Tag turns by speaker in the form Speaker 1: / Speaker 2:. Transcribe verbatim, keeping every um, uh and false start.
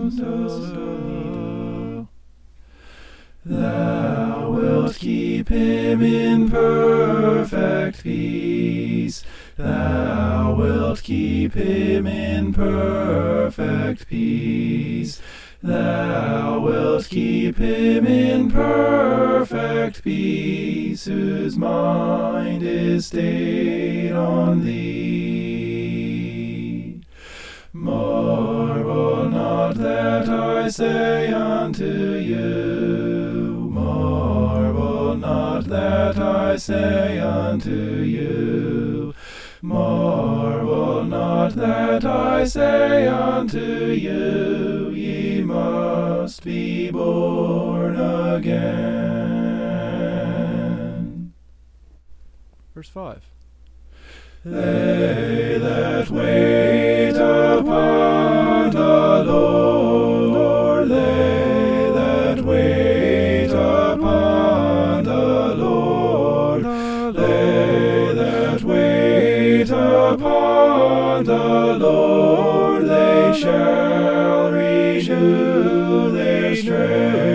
Speaker 1: Thou wilt keep him in perfect peace. Thou wilt keep him in perfect peace. Thou wilt keep him in perfect peace, whose mind is stayed on thee. Marvel not that I say unto you, marvel not that I say unto you, marvel not that I say unto you, ye must be born again.
Speaker 2: Verse five.
Speaker 1: They that wait upon the Lord, they that wait upon the Lord, they that wait upon the Lord, they shall renew their strength.